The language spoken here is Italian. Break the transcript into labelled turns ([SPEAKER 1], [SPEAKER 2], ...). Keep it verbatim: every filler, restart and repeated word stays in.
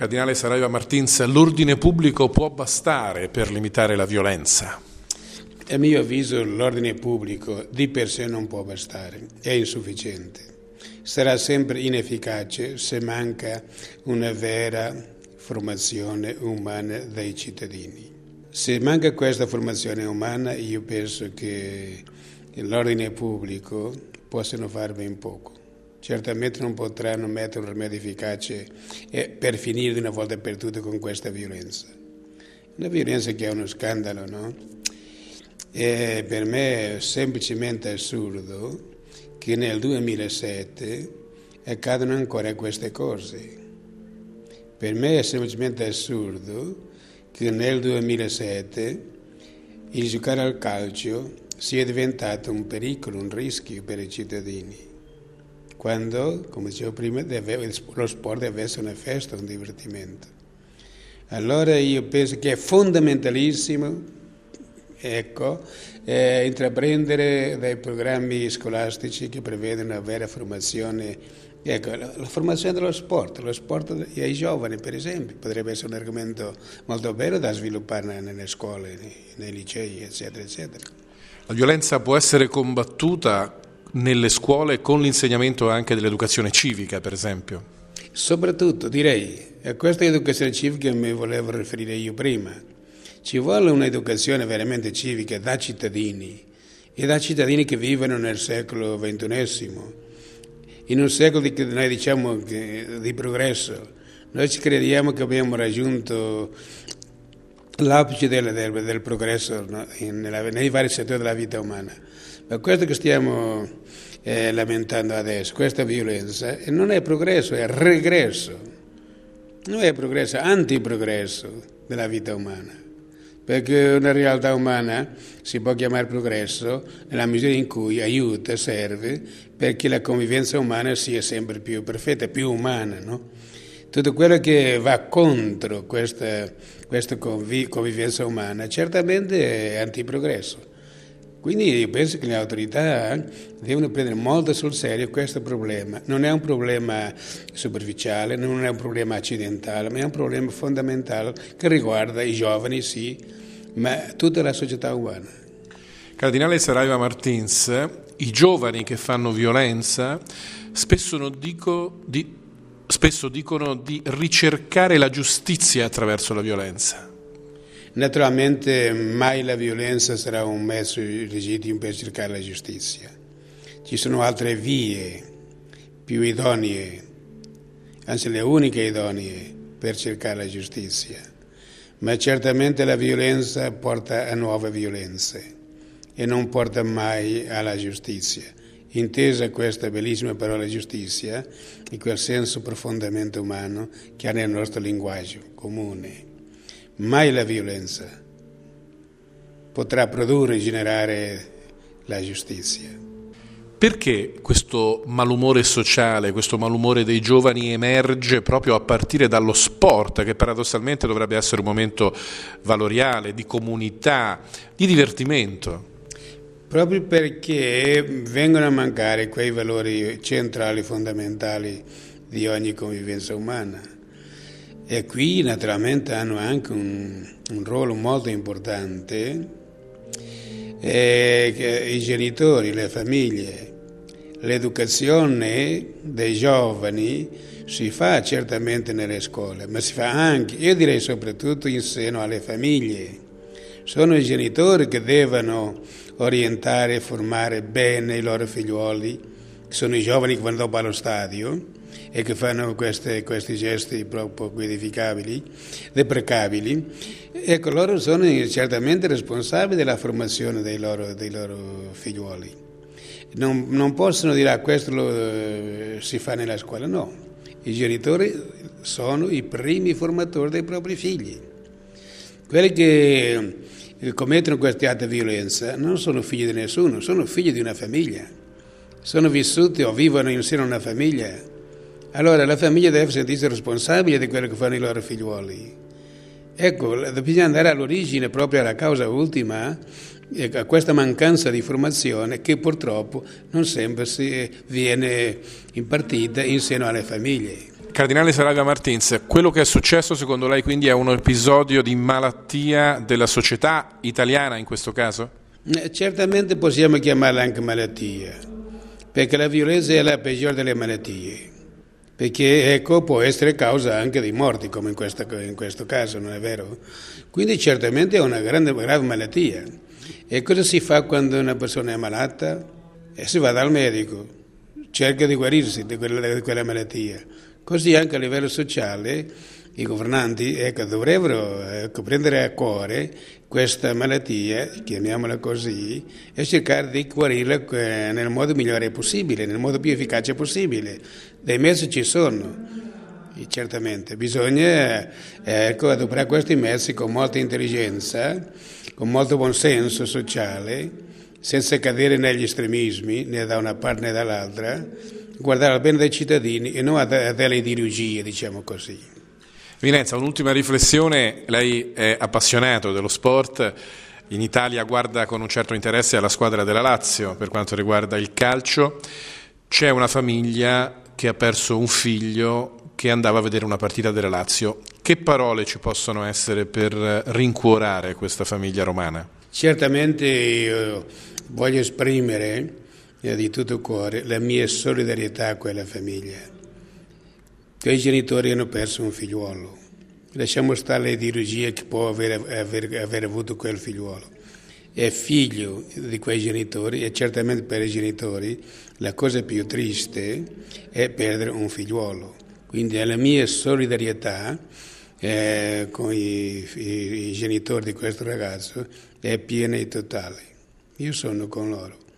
[SPEAKER 1] Cardinale Saraiva Martins, l'ordine pubblico può bastare per limitare la violenza?
[SPEAKER 2] A mio avviso l'ordine pubblico di per sé non può bastare, è insufficiente. Sarà sempre inefficace se manca una vera formazione umana dei cittadini. Se manca questa formazione umana, io penso che l'ordine pubblico possano fare ben poco. Certamente non potranno mettere un rimedio efficace per finire di una volta per tutte con questa violenza. Una violenza che è uno scandalo, no? E per me è semplicemente assurdo che nel duemilasette accadano ancora queste cose. Per me è semplicemente assurdo che nel duemilasette il giocare al calcio sia diventato un pericolo, un rischio per i cittadini, quando, come dicevo prima, deve, lo sport deve essere una festa, un divertimento. Allora io penso che è fondamentalissimo, ecco, eh, intraprendere dei programmi scolastici che prevedono una vera formazione, ecco, la, la formazione dello sport, lo sport ai giovani per esempio, potrebbe essere un argomento molto bello da sviluppare nelle scuole, nei, nei licei, eccetera, eccetera.
[SPEAKER 1] La violenza può essere combattuta nelle scuole con l'insegnamento anche dell'educazione civica, per esempio?
[SPEAKER 2] Soprattutto, direi, a questa educazione civica mi volevo riferire io prima. Ci vuole un'educazione veramente civica da cittadini e da cittadini che vivono nel secolo ventunesimo, in un secolo di, noi diciamo, di progresso. Noi ci crediamo che abbiamo raggiunto l'apice del, del, del progresso, no? In, nella, nei vari settori della vita umana. Ma questo che stiamo eh, lamentando adesso, questa violenza, non è progresso, è regresso. Non è progresso, è antiprogresso della vita umana. Perché una realtà umana si può chiamare progresso nella misura in cui aiuta, serve, perché la convivenza umana sia sempre più perfetta, più umana, no? Tutto quello che va contro questa, questa conviv- convivenza umana certamente è antiprogresso. Quindi io penso che le autorità devono prendere molto sul serio questo problema. Non è un problema superficiale, non è un problema accidentale, ma è un problema fondamentale che riguarda i giovani, sì, ma tutta la società umana.
[SPEAKER 1] Cardinale Saraiva Martins, i giovani che fanno violenza spesso, non dico di, spesso dicono di ricercare la giustizia attraverso la violenza.
[SPEAKER 2] Naturalmente mai la violenza sarà un mezzo legittimo per cercare la giustizia. Ci sono altre vie più idonee, anzi le uniche idonee per cercare la giustizia, ma certamente la violenza porta a nuove violenze e non porta mai alla giustizia. Intesa questa bellissima parola giustizia, in quel senso profondamente umano che ha nel nostro linguaggio comune. Mai la violenza potrà produrre e generare la giustizia.
[SPEAKER 1] Perché questo malumore sociale, questo malumore dei giovani emerge proprio a partire dallo sport, che paradossalmente dovrebbe essere un momento valoriale, di comunità, di divertimento?
[SPEAKER 2] Proprio perché vengono a mancare quei valori centrali, fondamentali di ogni convivenza umana. E qui naturalmente hanno anche un, un ruolo molto importante eh, i genitori, le famiglie. L'educazione dei giovani si fa certamente nelle scuole, ma si fa anche, io direi soprattutto in seno alle famiglie. Sono i genitori che devono orientare e formare bene i loro figliuoli, che sono i giovani che vanno dopo allo stadio e che fanno queste, questi gesti poco edificabili, deprecabili. Ecco, loro sono certamente responsabili della formazione dei loro, dei loro figliuoli. Non, non possono dire, ah, questo lo, eh, si fa nella scuola, no. I genitori sono i primi formatori dei propri figli. Quelli che commettono questi atti di violenza non sono figli di nessuno, sono figli di una famiglia. Sono vissuti o vivono in seno a una famiglia. Allora la famiglia deve sentirsi responsabile di quello che fanno i loro figliuoli. Ecco, bisogna andare all'origine, proprio alla causa ultima, a questa mancanza di formazione che purtroppo non sempre si viene impartita in seno alle famiglie.
[SPEAKER 1] Cardinale Saragha Martins, quello che è successo secondo lei quindi è un episodio di malattia della società italiana in questo caso?
[SPEAKER 2] Eh, certamente possiamo chiamarla anche malattia, perché la violenza è la peggiore delle malattie, perché ecco, può essere causa anche di morti come in, questa, in questo caso, non è vero? Quindi certamente è una grande, grave malattia. E cosa si fa quando una persona è malata? E si va dal medico, cerca di guarirsi di quella, di quella malattia. Così anche a livello sociale i governanti ecco, dovrebbero ecco, prendere a cuore questa malattia, chiamiamola così, e cercare di guarirla nel modo migliore possibile, nel modo più efficace possibile. Dei mezzi ci sono, e certamente bisogna ecco, adoperare questi mezzi con molta intelligenza, con molto buonsenso sociale, senza cadere negli estremismi, né da una parte né dall'altra, guardare al bene dei cittadini e non a delle ideologie, diciamo così.
[SPEAKER 1] Eminenza, un'ultima riflessione, lei è appassionato dello sport, in Italia guarda con un certo interesse alla squadra della Lazio per quanto riguarda il calcio, c'è una famiglia che ha perso un figlio che andava a vedere una partita della Lazio, che parole ci possono essere per rincuorare questa famiglia romana?
[SPEAKER 2] Certamente io voglio esprimere di tutto cuore la mia solidarietà a quella famiglia. Quei genitori hanno perso un figliuolo. Lasciamo stare le ideologie che può aver, aver, aver avuto quel figliuolo. È figlio di quei genitori e certamente per i genitori la cosa più triste è perdere un figliuolo. Quindi la mia solidarietà eh, con i, i, i genitori di questo ragazzo è piena e totale. Io sono con loro.